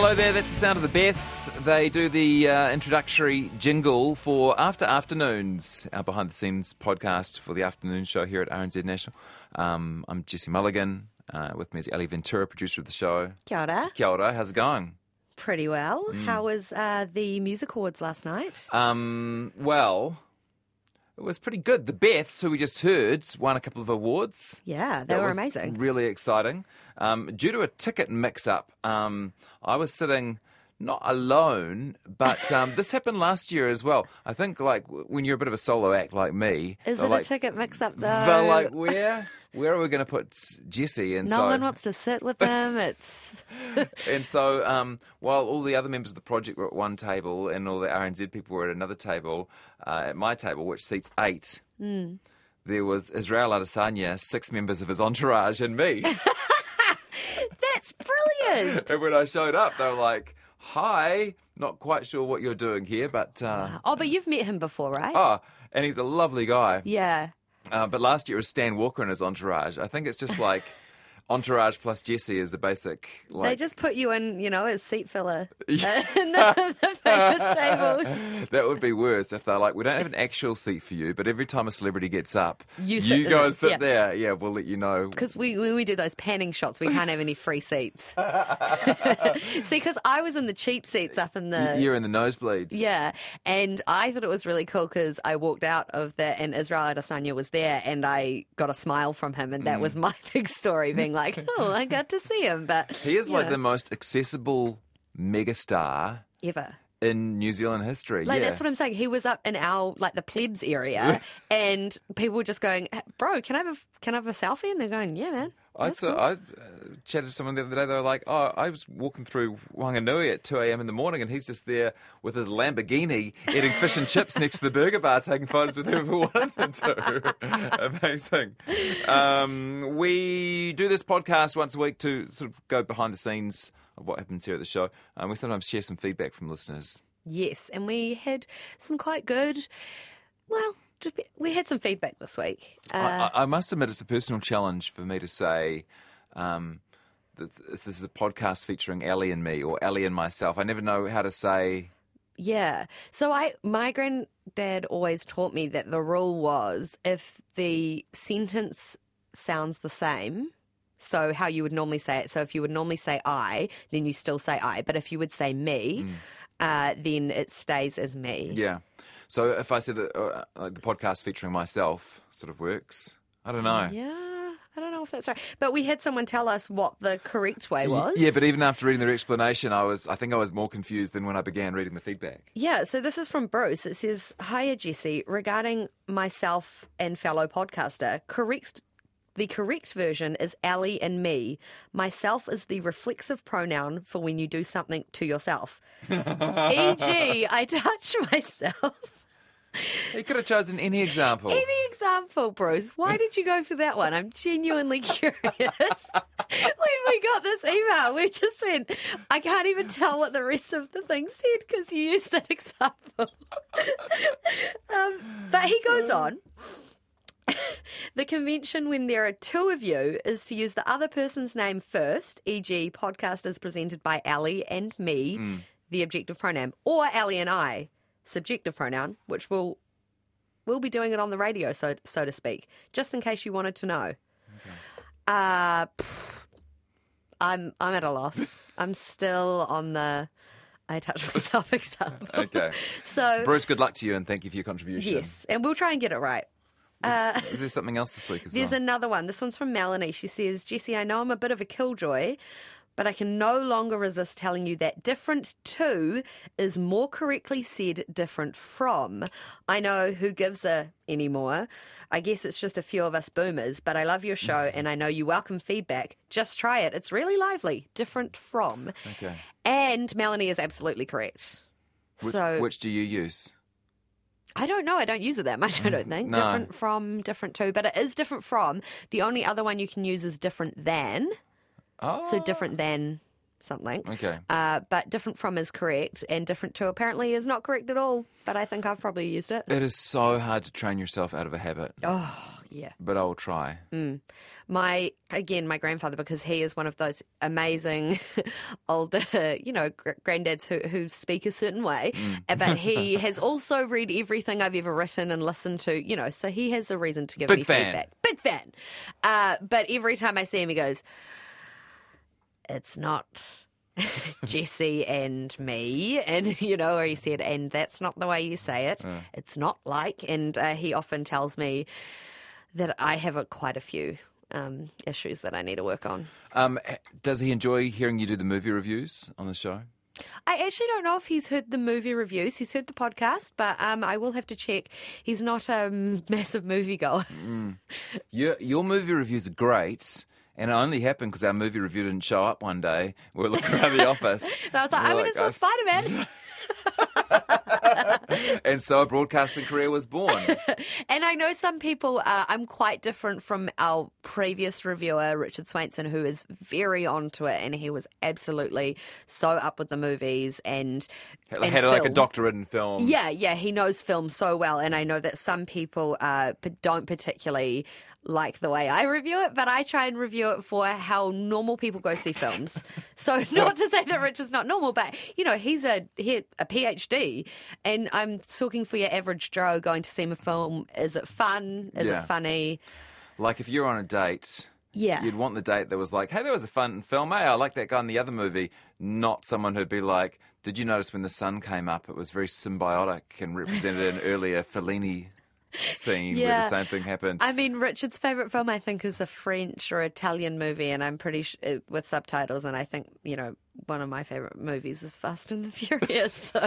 Hello there, that's the sound of the Beths. They do the introductory jingle for After Afternoons, our behind-the-scenes podcast for the afternoon show here at RNZ National. I'm Jesse Mulligan. With me is Ali Ventura, producer of the show. Kia ora. Kia ora, how's it going? Pretty well. How was the music awards last night? Well, it was pretty good. The Beths, who we just heard, won a couple of awards. Yeah, they That were was amazing. Really exciting. Due to a ticket mix-up, I was sitting not alone, but this happened last year as well. I think, like, when you're a bit of a solo act like me... Is they're it like, a ticket mix-up, though? They're like, where are we going to put Jesse? And No one wants to sit with them. It's And so while all the other members of the project were at one table and all the RNZ people were at another table, at my table, which seats 8, there was Israel Adesanya, 6 members of his entourage, and me. That's brilliant. And when I showed up, they were like, hi, not quite sure what you're doing here, but... Oh, but you've met him before, right? And he's a lovely guy. Yeah. But last year it was Stan Walker and his entourage. I think it's just like entourage plus Jesse is the basic... They just put you in, as seat filler in the famous tables. That would be worse if they're like, we don't have an actual seat for you, but every time a celebrity gets up, You sit go in and it, sit yeah. there. Yeah, we'll let you know. Because when we do those panning shots, we can't have any free seats. See, because I was in the cheap seats up in the... You're in the nosebleeds. Yeah, and I thought it was really cool because I walked out of that and Israel Adesanya was there and I got a smile from him, and that was my big story, being like, oh, I got to see him. But He is like the most accessible megastar ever. in New Zealand history. Like, yeah. that's what I'm saying. He was up in our, the plebs area, and people were just going, bro, can I have a selfie? And they're going, yeah, man. I chatted to someone the other day. They were like, "Oh, I was walking through Wanganui at 2 a.m. in the morning, and he's just there with his Lamborghini eating fish and chips next to the burger bar, taking photos with whoever wanted them to." Amazing. We do this podcast once a week to sort of go behind the scenes of what happens here at the show. We sometimes share some feedback from listeners. Yes, and we had some quite good, we had some feedback this week. I must admit, it's a personal challenge for me to say that this is a podcast featuring Ali and me, or Ali and myself. I never know how to say. Yeah. So my granddad always taught me that the rule was if the sentence sounds the same, so how you would normally say it. So if you would normally say I, then you still say I. But if you would say me, then it stays as me. Yeah. So if I said that the podcast featuring myself sort of works, I don't know. Yeah. I don't know if that's right. But we had someone tell us what the correct way was. Yeah, but even after reading their explanation, I think I was more confused than when I began reading the feedback. Yeah, so this is from Bruce. It says, "Hiya, Jesse. Regarding myself and fellow podcaster, the correct version is Ali and me. Myself is the reflexive pronoun for when you do something to yourself. E.g., I touch myself." He could have chosen any example. Any example, Bruce? Why did you go for that one? I'm genuinely curious. When we got this email, we just went, I can't even tell what the rest of the thing said because you used that example. But he goes on. The convention when there are two of you is to use the other person's name first, e.g. podcast is presented by Ali and me, the objective pronoun, or Ali and I, subjective pronoun, which we'll be doing it on the radio, so to speak, just in case you wanted to know. Okay. I'm at a loss. I'm still on the I touch myself example. Okay. So Bruce, good luck to you and thank you for your contribution. yes, and we'll try and get it right. Is there something else this week as well? There's another one. This one's from Melanie. She says, Jesse, I know I'm a bit of a killjoy, but I can no longer resist telling you that different to is more correctly said different from. I know who gives a anymore. I guess it's just a few of us boomers, but I love your show and I know you welcome feedback. Just try it. It's really lively. Different from. Okay. And Melanie is absolutely correct. Which do you use? I don't know. I don't use it that much, I don't think. No. Different from, different to. But it is different from. The only other one you can use is different than. Oh. So different than something. Okay. But different from is correct, and different to apparently is not correct at all. But I think I've probably used it. It is so hard to train yourself out of a habit. Oh, yeah. But I will try. My grandfather, because he is one of those amazing older, granddads who speak a certain way, but he has also read everything I've ever written and listened to, so he has a reason to give me feedback. Big fan. But every time I see him, he goes, it's not Jessie and me, and or he said, and that's not the way you say it. It's not like, and he often tells me that I have quite a few issues that I need to work on. Does he enjoy hearing you do the movie reviews on the show? I actually don't know if he's heard the movie reviews. He's heard the podcast, but I will have to check. He's not a massive movie goer. Your movie reviews are great. And it only happened because our movie review didn't show up one day. We were looking around the office. And I was like, I went and saw Spider-Man. And so a broadcasting career was born. And I know some people, I'm quite different from our previous reviewer, Richard Swainson, who is very onto it, and he was absolutely so up with the movies and had like a doctorate in film. Yeah, he knows film so well, and I know that some people don't particularly like the way I review it, but I try and review it for how normal people go see films. So not to say that Rich is not normal, but he's a PhD, and I'm talking for your average Joe going to see a film. Is it fun? Is it funny? Like if you're on a date, yeah, you'd want the date that was like, hey, that was a fun film. Hey, I like that guy in the other movie. Not someone who'd be like, did you notice when the sun came up, it was very symbiotic and represented an earlier Fellini scene where the same thing happened. I mean, Richard's favourite film, I think, is a French or Italian movie, and I'm pretty with subtitles, and I think, one of my favourite movies is Fast and the Furious, so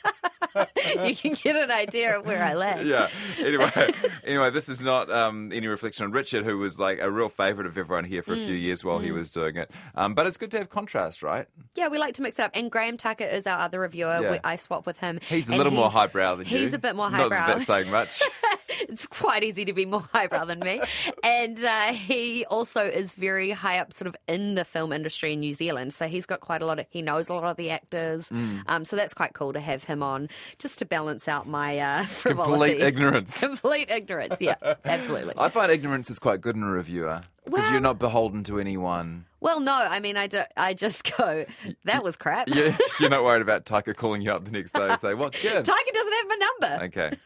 you can get an idea of where I land. Yeah. Anyway, this is not any reflection on Richard, who was like a real favourite of everyone here for a few years while he was doing it. But it's good to have contrast, right? Yeah, we like to mix it up. And Graham Tucker is our other reviewer. Yeah. I swap with him. He's a little more highbrow than you. He's a bit more highbrow. Not that that's saying much. It's quite easy to be more highbrow than me. And he also is very high up sort of in the film industry in New Zealand. So he's got quite he knows a lot of the actors. So that's quite cool to have him on just to balance out my frivolity. Complete ignorance. Complete ignorance, yeah, absolutely. I find ignorance is quite good in a reviewer because you're not beholden to anyone. Well, no, I mean, I just go, that was crap. Yeah, you're not worried about Taika calling you up the next day and say, what gives? Taika doesn't have my number.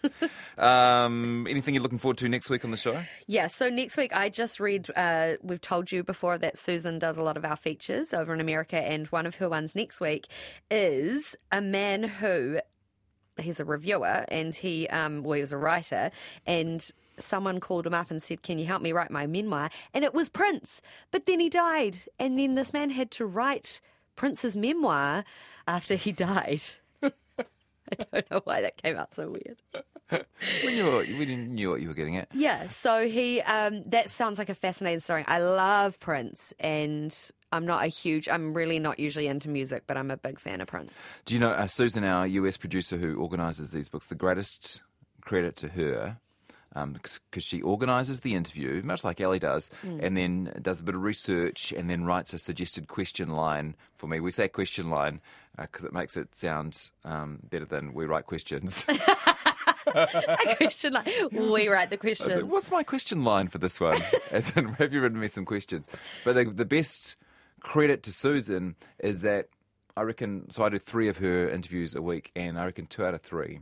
Okay. Anything you're looking forward to next week on the show? Yeah, so next week I just read, we've told you before that Susan does a lot of our features over in America, and one of her ones next week is a man who, he's a reviewer, and he was a writer, and someone called him up and said, can you help me write my memoir? And it was Prince. But then he died. And then this man had to write Prince's memoir after he died. I don't know why that came out so weird. We knew what you were getting at. Yeah, so he, that sounds like a fascinating story. I love Prince, and I'm really not usually into music, but I'm a big fan of Prince. Do you know, Susan, our US producer who organises these books, the greatest credit to her, because she organises the interview, much like Ellie does, and then does a bit of research and then writes a suggested question line for me. We say question line because it makes it sound better than we write questions. A question line. We write the questions. Like, what's my question line for this one? As in, have you written me some questions? But the best credit to Susan is that I reckon, so I do 3 of her interviews a week, and I reckon 2 out of 3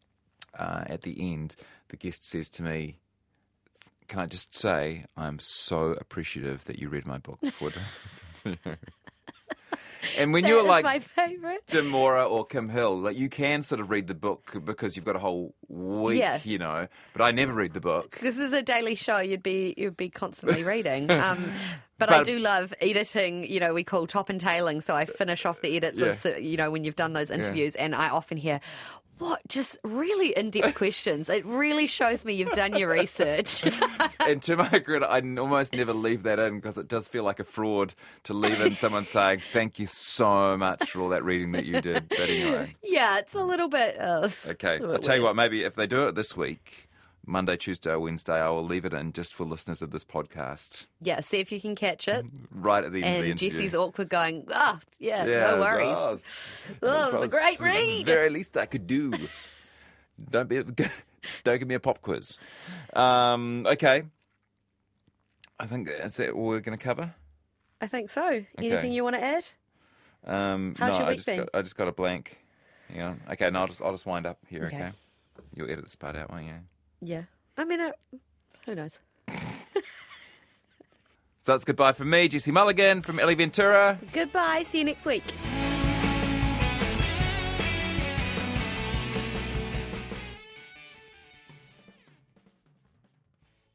at the end, the guest says to me, can I just say I'm so appreciative that you read my book before doing this? And when you're like my favourite. Jim Mora or Kim Hill, like you can sort of read the book because you've got a whole week, but I never read the book. This is a daily show. You'd be constantly reading. But I do love editing, we call top and tailing. So I finish off the edits of, when you've done those interviews, and I often hear, just really in-depth questions. It really shows me you've done your research. And to my credit, I almost never leave that in because it does feel like a fraud to leave in someone saying, thank you so much for all that reading that you did. But anyway. Yeah, it's a little bit okay, I'll tell you what, maybe if they do it this week, Monday, Tuesday, or Wednesday, I will leave it in just for listeners of this podcast. Yeah, see if you can catch it. Right at the end of the And interview. Jesse's awkward going, no worries. It was a great read. The very least I could do. Don't give me a pop quiz. Okay. I think that's it. All we're going to cover. I think so. Anything you want to add? How's your week been? I just got a blank. Hang on. Okay, no, I'll just wind up here. Okay. Okay. You'll edit this part out, won't you? Yeah. I mean, who knows? So that's goodbye from me, Jesse Mulligan from Ellie Ventura. Goodbye. See you next week.